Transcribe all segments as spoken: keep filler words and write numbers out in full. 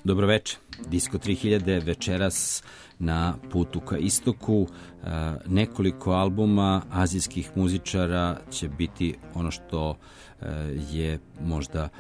Dobroveče. Disko tri hiljade večeras na putu ka istoku. Nekoliko albuma azijskih muzičara će biti ono što je možda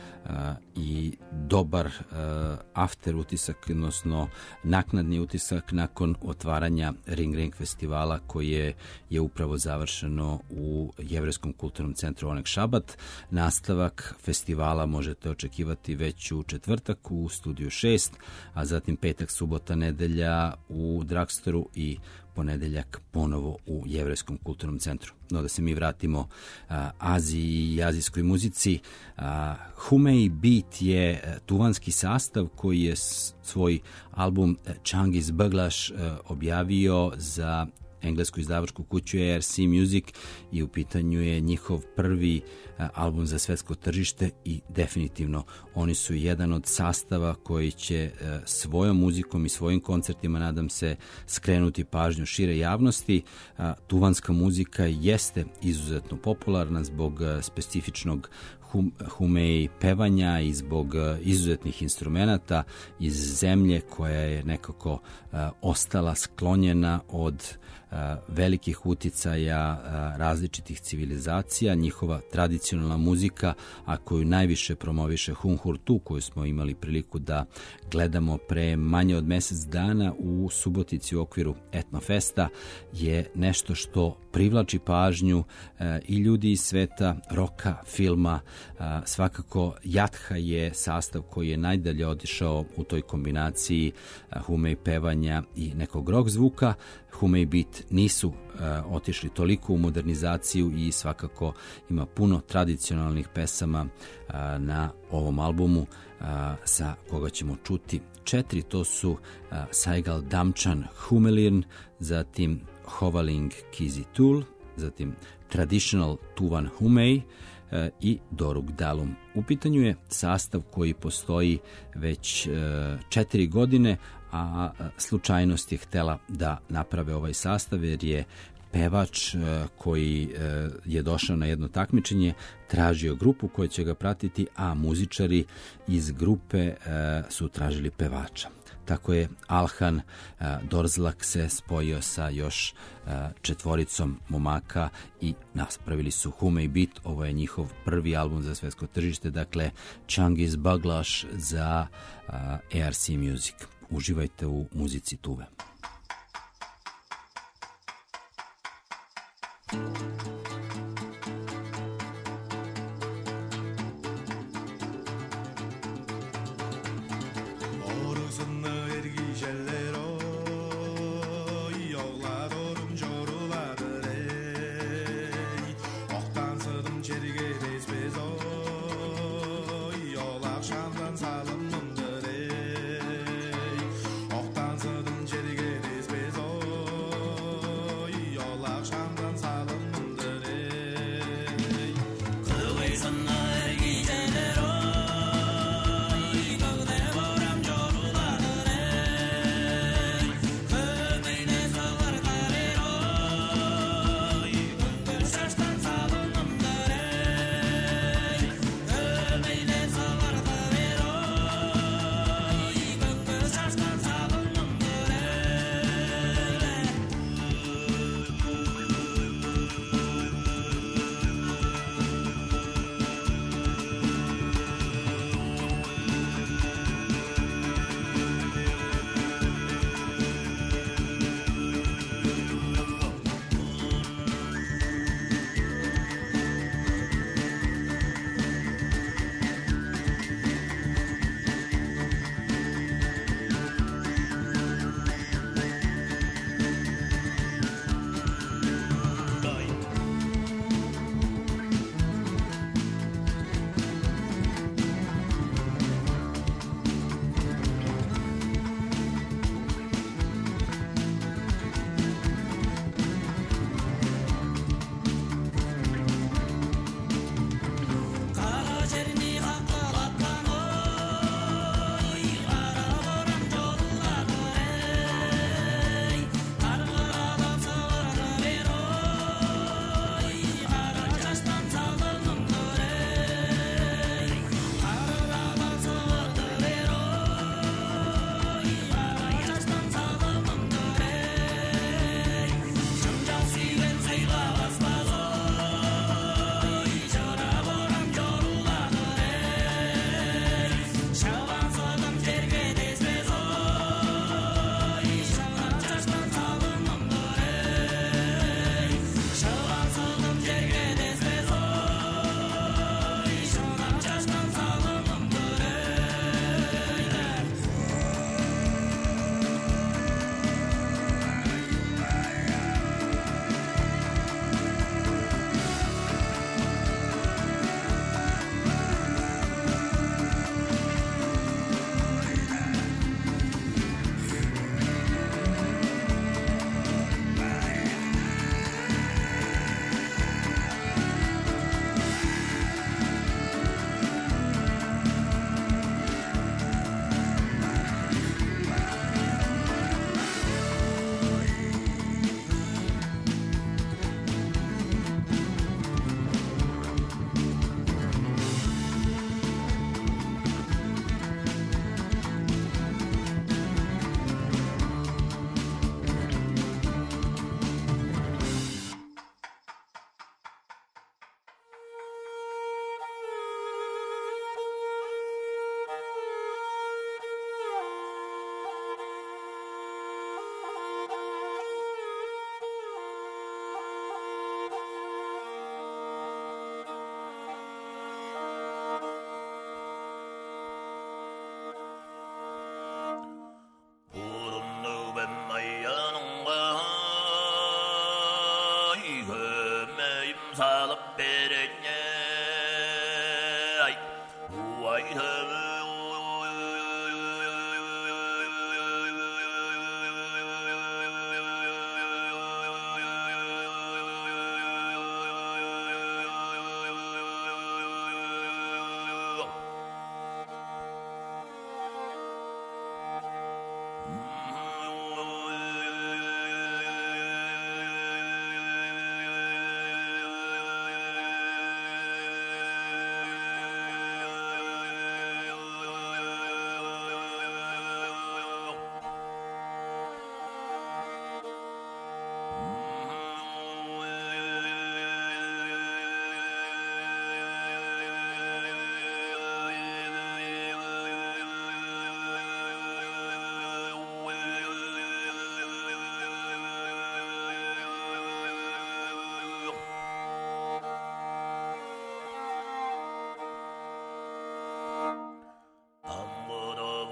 i dobar after utisak, odnosno naknadni utisak nakon otvaranja Ring Ring festivala koje je upravo završeno u Jevrejskom kulturnom centru Oneg Šabat. Nastavak festivala možete očekivati već u četvrtak u studiju šest, a zatim petak, subota, nedelja u Dragstoru i ponedeljak ponovo u Jevrejskom kulturnom centru. No da se mi vratimo a, Aziji i azijskoj muzici. A, Humei Beat je tuvanski sastav koji je svoj album Changiz Baglash objavio za englesku izdavačku kuću A R C Music i u pitanju je njihov prvi album za svetsko tržište i definitivno oni su jedan od sastava koji će svojom muzikom i svojim koncertima, nadam se, skrenuti pažnju šire javnosti. Tuvanska muzika jeste izuzetno popularna zbog specifičnog Humei pevanja i zbog izuzetnih instrumenata iz zemlje koja je nekako uh, ostala sklonjena od uh, velikih uticaja uh, različitih civilizacija. Njihova tradicionalna muzika, a koju najviše promoviše Hun Hurtu, koju smo imali priliku da gledamo pre manje od mesec dana u Subotici u okviru Etnofesta, je nešto što privlači pažnju uh, i ljudi iz sveta roka, filma. Uh, svakako Jatha je sastav koji je najdalje otišao u toj kombinaciji uh, Humei pevanja i nekog rock zvuka. Humei Beat nisu uh, otišli toliko u modernizaciju i svakako ima puno tradicionalnih pesama uh, na ovom albumu uh, sa koga ćemo čuti četiri. To su uh, Saigal Damchan Humelirn, zatim Hovaling Kizitul, zatim Traditional Tuvan Humei i Doruk Dalum. U pitanju je sastav koji postoji već četiri godine, a slučajnost je htela da naprave ovaj sastav jer je pevač koji je došao na jedno takmičenje tražio grupu koja će ga pratiti, a muzičari iz grupe su tražili pevača. Tako je Alhan uh, Dorzlak se spojio sa još uh, četvoricom momaka i naspravili su Humei Beat. Ovo je njihov prvi album za svetsko tržište, dakle Changiz Baglash za uh, A R C Music. Uživajte u muzici Tuve.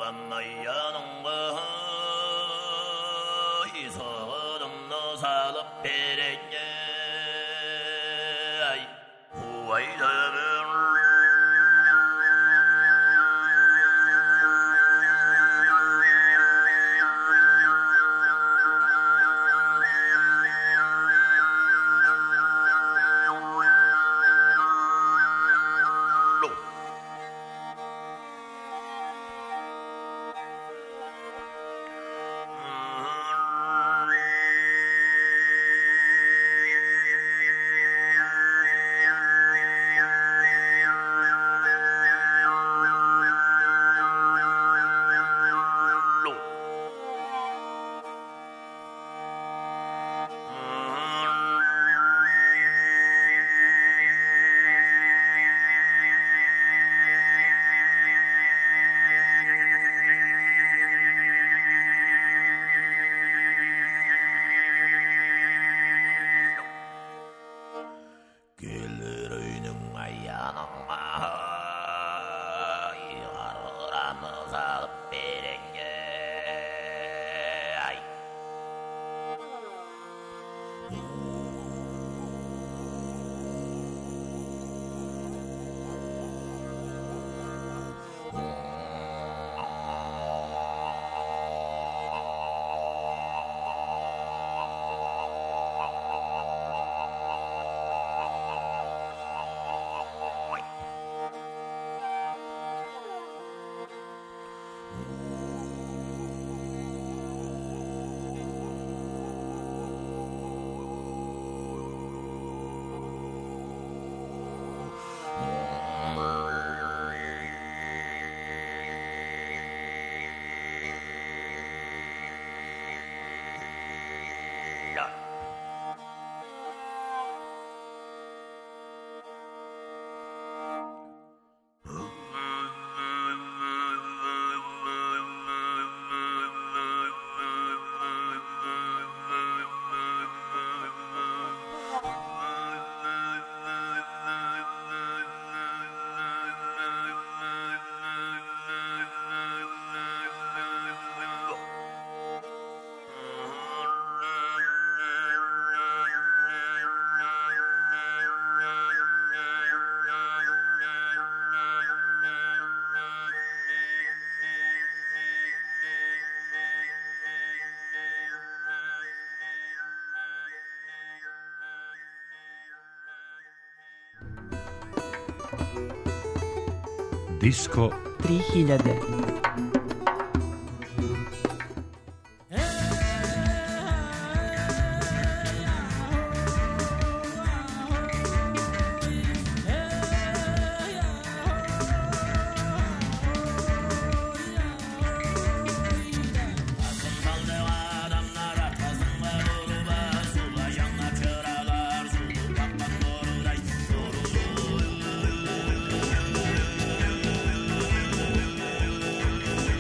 Disko tri hiljade. Thank you.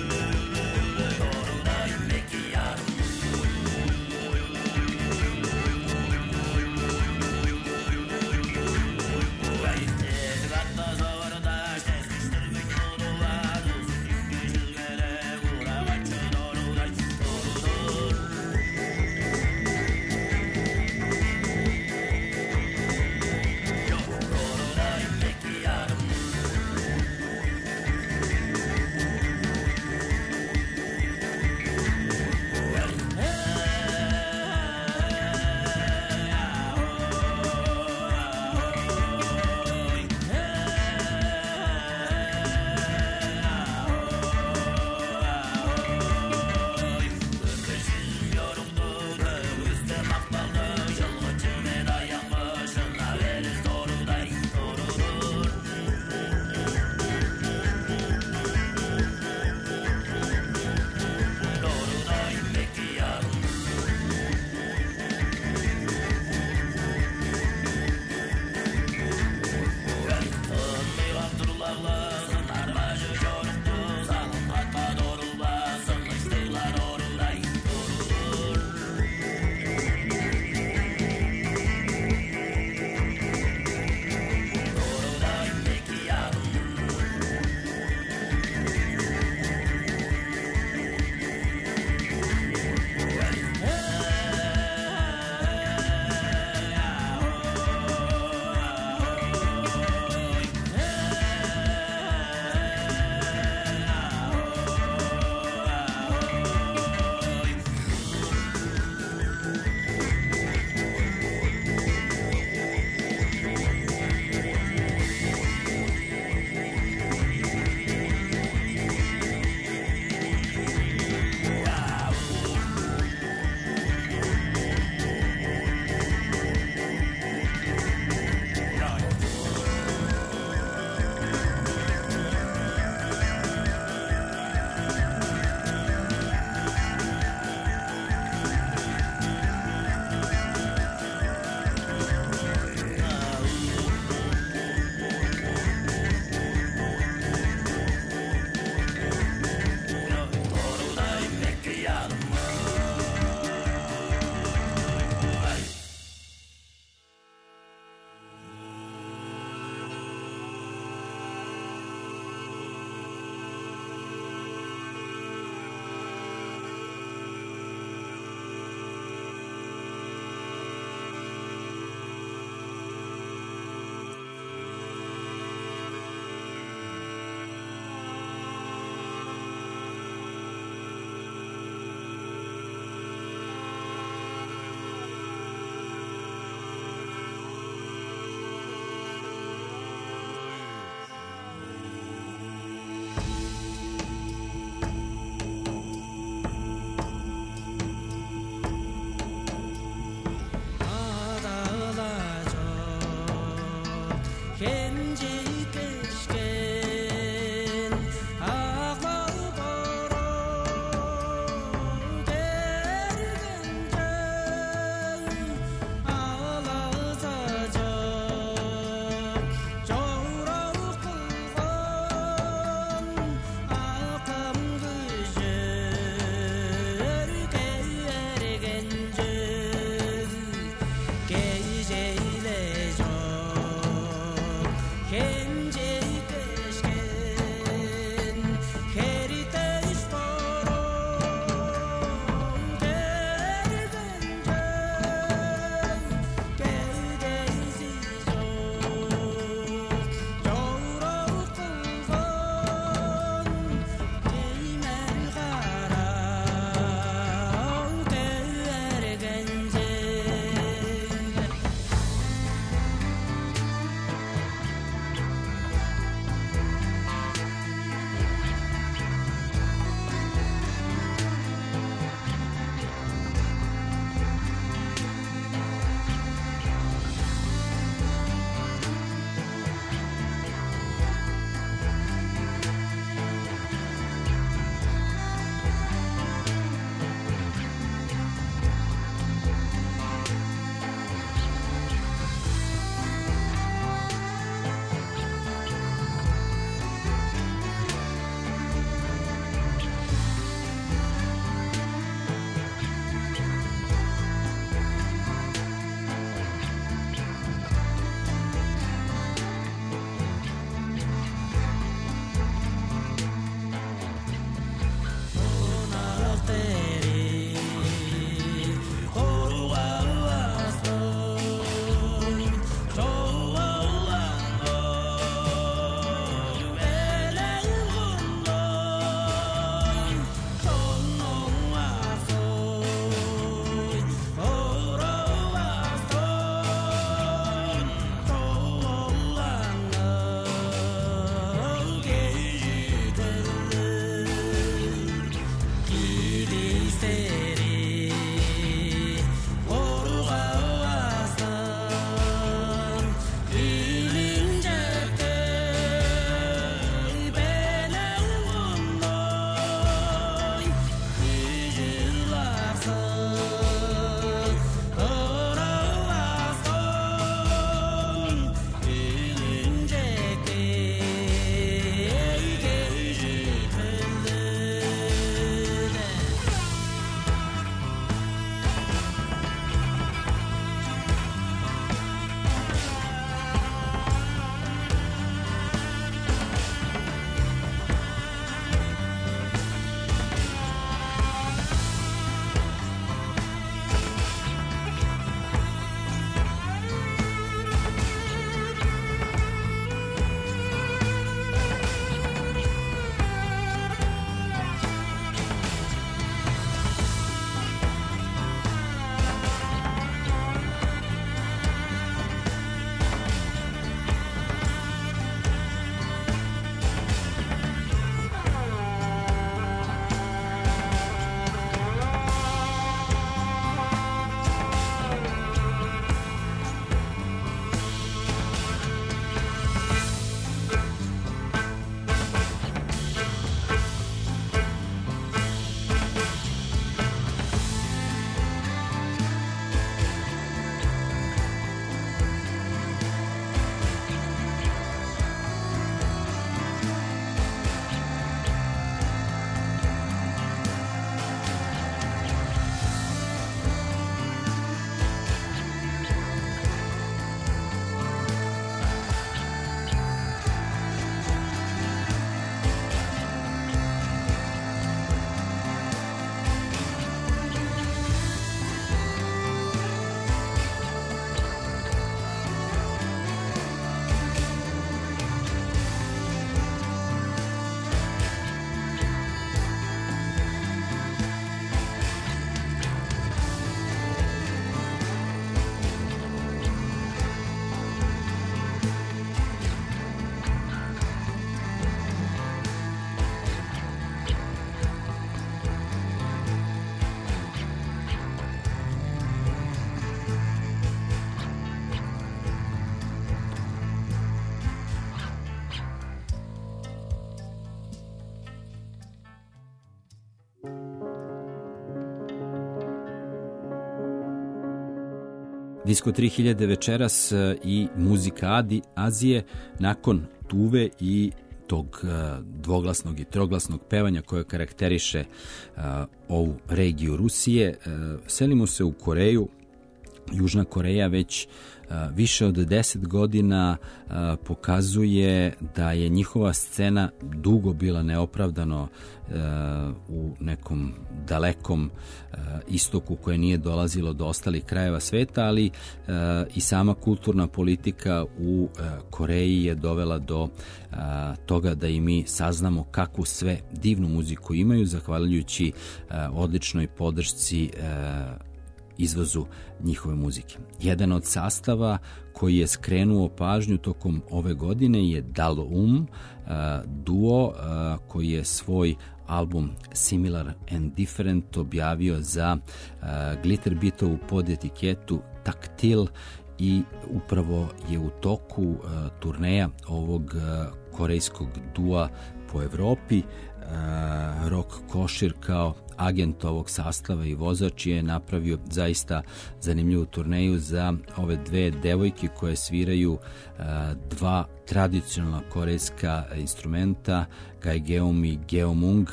Disko tri hiljade večeras i muzika Adi, Azije nakon Tuve i tog dvoglasnog i troglasnog pevanja koje karakteriše uh, ovu regiju Rusije. Uh, selimo se u Koreju. Južna Koreja već uh, više od deset godina uh, pokazuje da je njihova scena dugo bila neopravdano uh, u nekom dalekom uh, istoku koje nije dolazilo do ostalih krajeva sveta, ali uh, i sama kulturna politika u uh, Koreji je dovela do uh, toga da i mi saznamo kakvu sve divnu muziku imaju, zahvaljujući uh, odličnoj podršci uh, izvozu njihove muzike. Jedan od sastava koji je skrenuo pažnju tokom ove godine je Dalum, duo koji je svoj album Similar and Different objavio za Glitterbitovu podetiketu Taktil i upravo je u toku turneja ovog korejskog dua po Evropi. Rock Košir kao agent ovog sastava i vozač je napravio zaista zanimljivu turneju za ove dve devojke koje sviraju dva tradicionalna korejska instrumenta, Gaegeum i Geomung,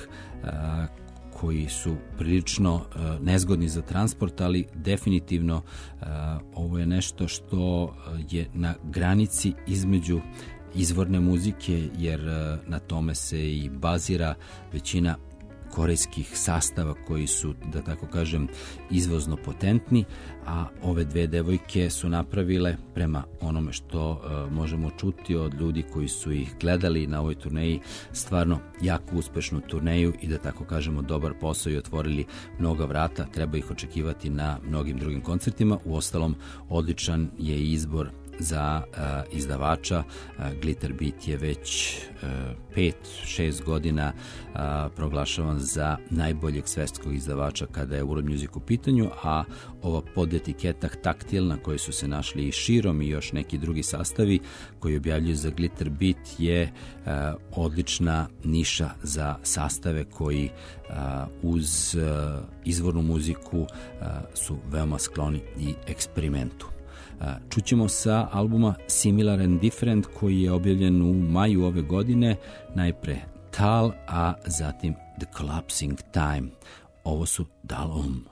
koji su prilično uh, nezgodni za transport, ali definitivno uh, ovo je nešto što je na granici između izvorne muzike, jer uh, na tome se i bazira većina korejskih sastava koji su, da tako kažem, izvozno potentni, a ove dve devojke su napravile, prema onome što uh, možemo čuti od ljudi koji su ih gledali na ovoj turneji, stvarno jako uspešnu turneju i, da tako kažemo, dobar posao i otvorili mnoga vrata. Treba ih očekivati na mnogim drugim koncertima. Uostalom, odličan je izbor za uh, izdavača. uh, Glitterbeat je već uh, pet šest godina uh, proglašavan za najboljeg svetskog izdavača kada je world music u pitanju, a ova podetiketa Taktil, na kojoj su se našli i Širom i još neki drugi sastavi koji objavljuju za Glitterbeat, je uh, odlična niša za sastave koji uh, uz uh, izvornu muziku uh, su veoma skloni i eksperimentu. Čućemo sa albuma Similar and Different koji je objavljen u maju ove godine, najpre Tal, a zatim The Collapsing Time. Ovo su Dalum.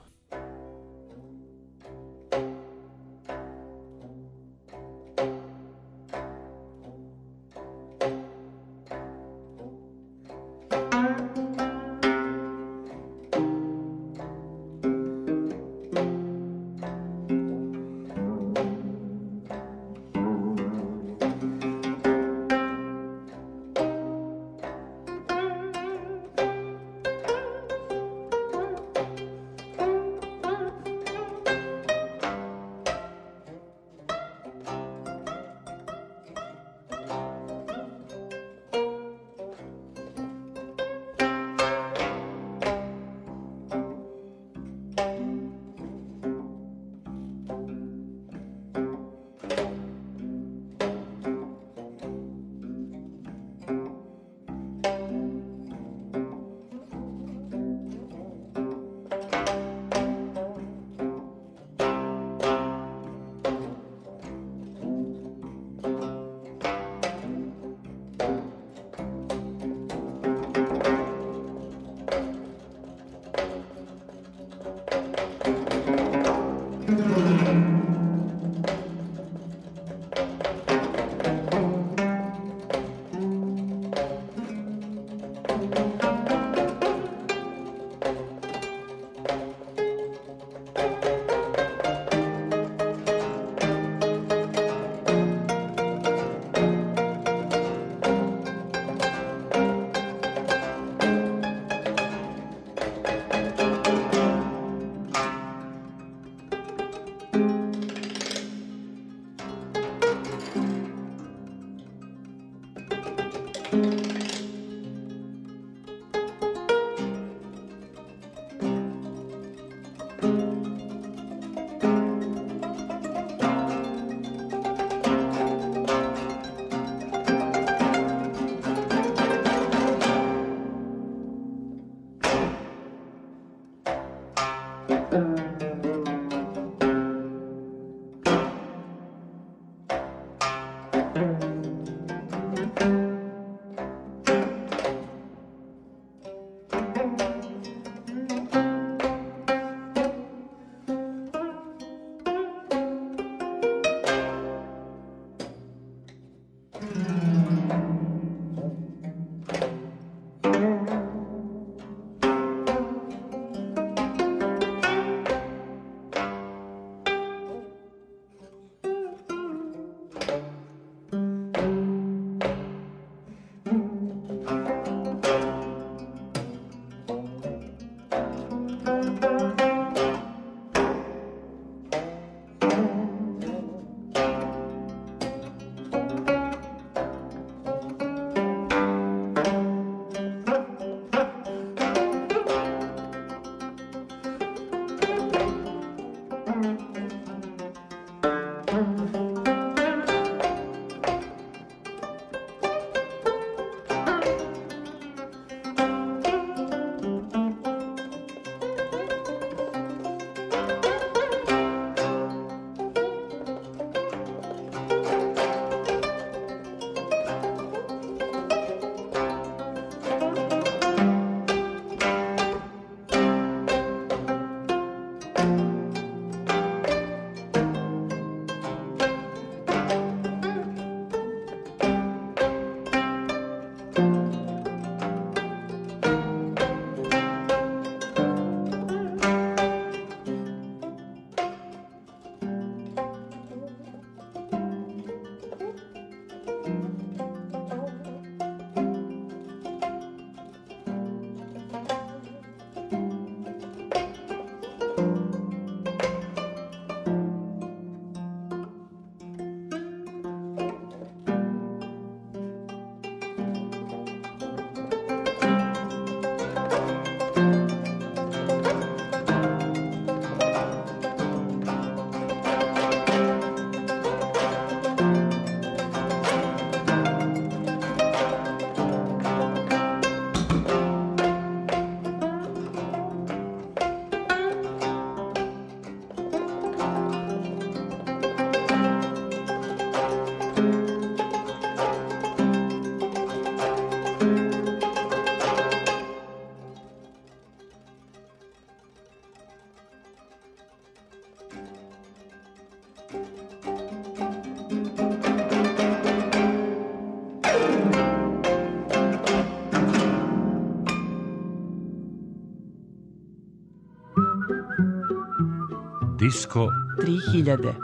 Thank Disko tri hiljade.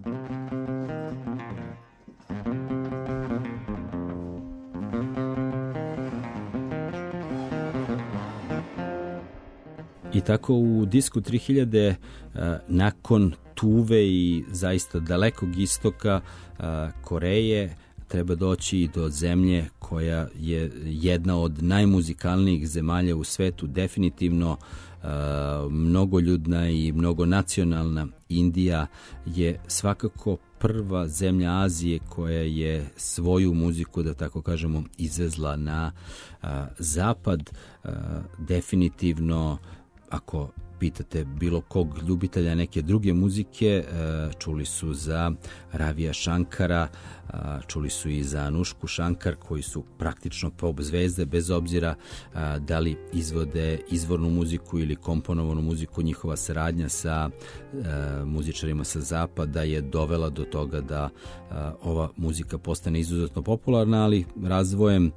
I tako u disku tri hiljade nakon Tuve i zaista dalekog istoka Koreje treba doći i do zemlje koja je jedna od najmuzikalnijih zemalja u svetu, definitivno mnogoljudna i mnogonacionalna. Indija je svakako prva zemlja Azije koja je svoju muziku, da tako kažemo, izvezla na a, zapad. A, definitivno, ako pitate bilo kog ljubitelja neke druge muzike, čuli su za Ravija Shankara, čuli su i za Anušku Shankar, koji su praktično pop zvezde, bez obzira da li izvode izvornu muziku ili komponovanu muziku. Njihova saradnja sa muzičarima sa zapada je dovela do toga da ova muzika postane izuzetno popularna, ali razvojem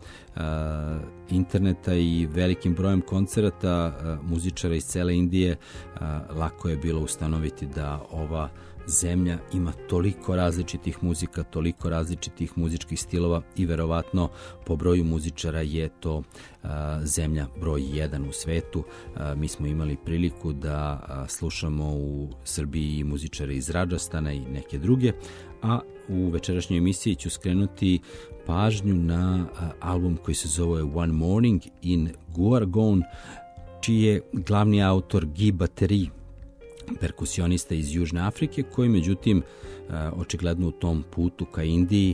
interneta i velikim brojem koncerata muzičara iz cele Indije lako je bilo ustanoviti da ova zemlja ima toliko različitih muzika, toliko različitih muzičkih stilova i verovatno po broju muzičara je to a, zemlja broj jedan u svetu. A, mi smo imali priliku da a, slušamo u Srbiji muzičare iz Radžastana i neke druge, a u večerašnjoj emisiji ću skrenuti pažnju na a, album koji se zove One Morning in Gurgaon, čiji je glavni autor Guy Battery, perkusionista iz Južne Afrike, koji međutim očigledno u tom putu ka Indiji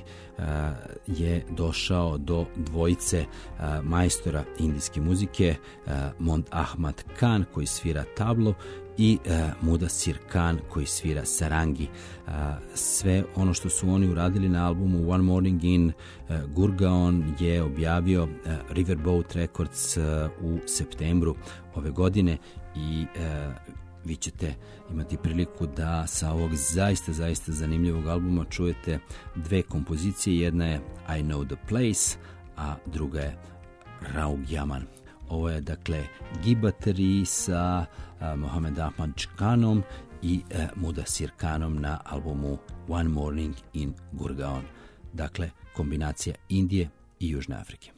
je došao do dvojice majstora indijske muzike, Mond Ahmad Khan koji svira tablo i Mudassir Khan koji svira sarangi. Sve ono što su oni uradili na albumu One Morning in Gurgaon je objavio Riverboat Records u septembru ove godine i vi ćete imati priliku da sa ovog zaista, zaista zanimljivog albuma čujete dve kompozicije. Jedna je I Know the Place, a druga je Raug Yaman. Ovo je dakle Guy Battery sa uh, Mohamed Ahmad Khanom i uh, Mudassir Khanom na albumu One Morning in Gurgaon. Dakle, kombinacija Indije i Južne Afrike.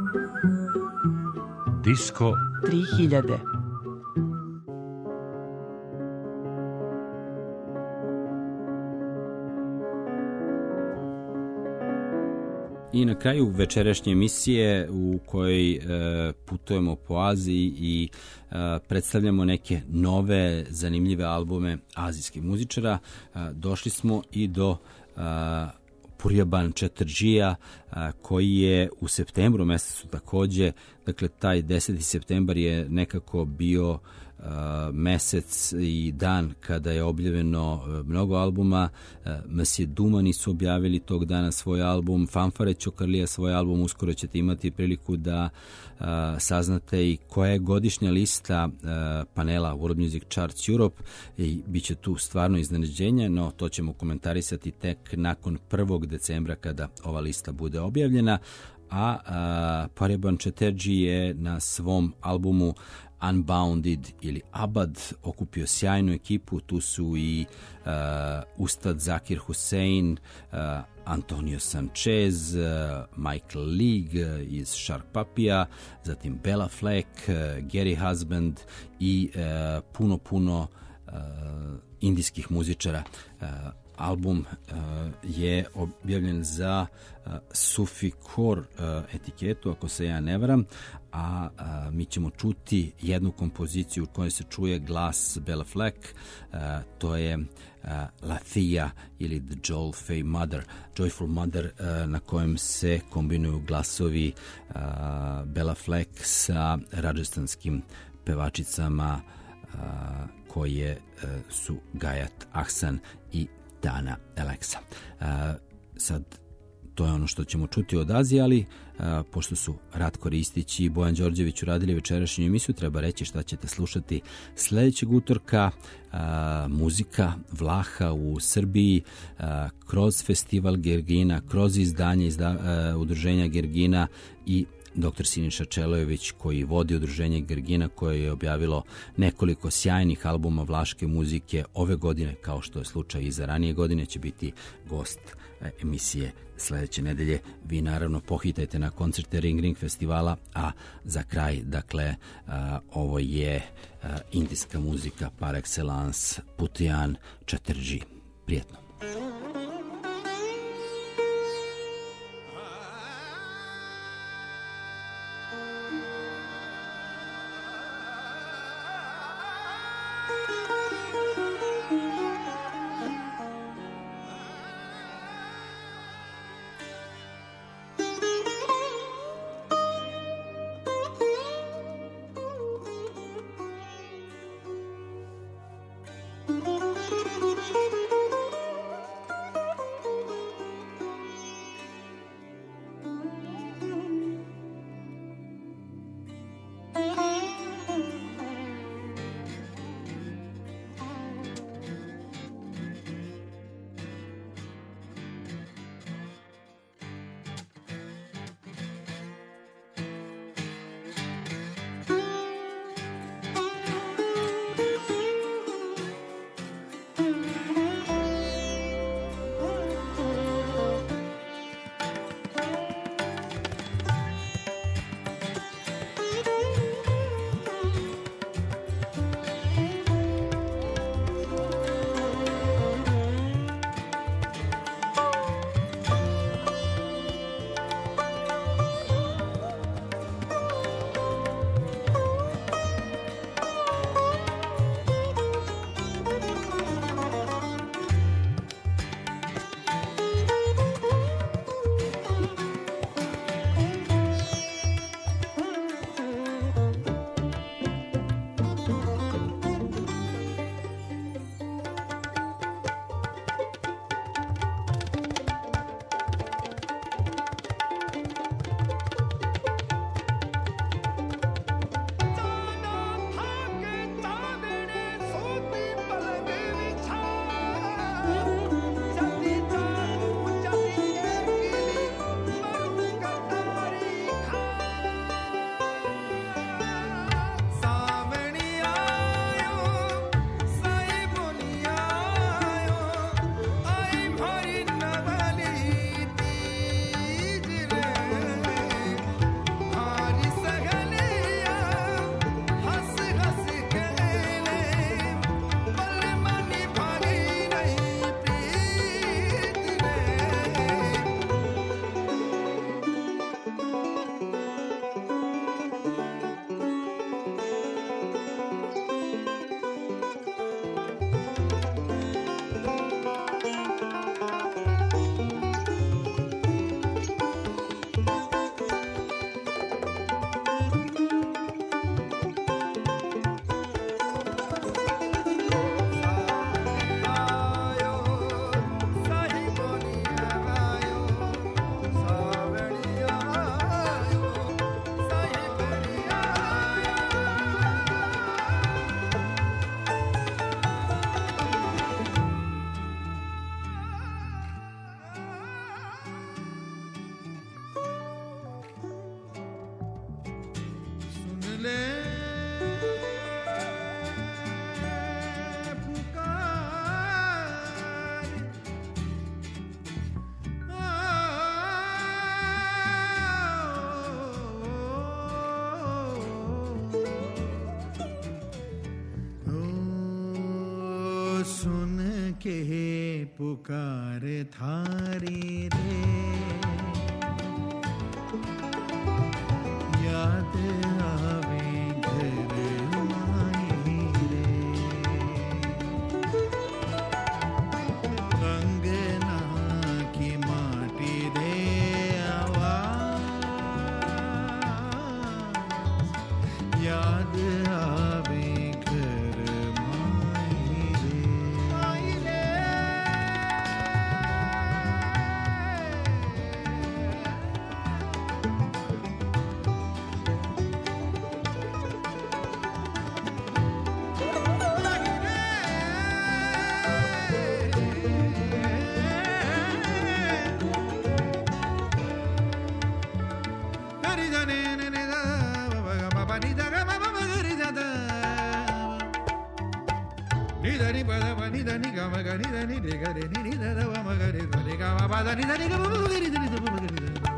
Disko tri hiljade. I na kraju večerašnje emisije u kojoj e, putujemo po Aziji i e, predstavljamo neke nove zanimljive albume azijskih muzičara, e, došli smo i do e, Purjaban Chatterjeeja, koji je u septembru mesecu takođe, dakle taj deseti septembar je nekako bio uh, mesec i dan kada je objavljeno uh, mnogo albuma. uh, Msje Dumani su objavili tog dana svoj album, Fanfare Ćokarlija svoj album, uskoro ćete imati priliku da uh, saznate i koja je godišnja lista uh, panela World Music Charts Europe i bit će tu stvarno iznenađenje, no to ćemo komentarisati tek nakon prvog decembra kada ova lista bude objavljena. A, a Purjaban Chatterjee je na svom albumu Unbounded ili Abad okupio sjajnu ekipu. Tu su i uh, Ustad Zakir Hussein, uh, Antonio Sanchez, uh, Michael League uh, iz Shark Papija, zatim Bella Fleck, uh, Gary Husband i uh, puno, puno uh, indijskih muzičara. Uh, Album uh, je objavljen za uh, Sufi Core uh, etiketu, ako se ja ne varam, a uh, mi ćemo čuti jednu kompoziciju u kojoj se čuje glas Bella Fleck, uh, to je uh, Lathia ili The Joyful Mother, Joyful Mother uh, na kojem se kombinuju glasovi uh, Bella Fleck sa rajasthanskim pevačicama uh, koje uh, su Gayat Ahsan i Dana Alexa. Uh, sad, to je ono što ćemo čuti od Azije, ali uh, pošto su Ratko Ristić i Bojan Đorđević uradili večerašnju emisiju, treba reći šta ćete slušati sledećeg utorka. Uh, muzika Vlaha u Srbiji, uh, kroz festival Gergina, kroz izdanje izda, uh, udruženja Gergina i doktor Siniša Čelojević koji vodi udruženje Gergina, koje je objavilo nekoliko sjajnih albuma vlaške muzike. Ove godine, kao što je slučaj i za ranije godine, će biti gost emisije sledeće nedelje. Vi naravno pohitajte na koncerte Ring Ring festivala, a za kraj, dakle, a, ovo je a, indijska muzika par excellence, Purjaban Chatterjee. Prijetno. के पुकार थारी रे याद आवे घर माई रे अंगना की माटी रे आवाज याद आवे घर माई रे माई रे ni da ni ba da ba ni da ni ga ma ga ni da ni de ga de ni ni da da wa ma ga de da ni ga ma ba da ni da ni ga ma ga ni da ni da ma ga ni da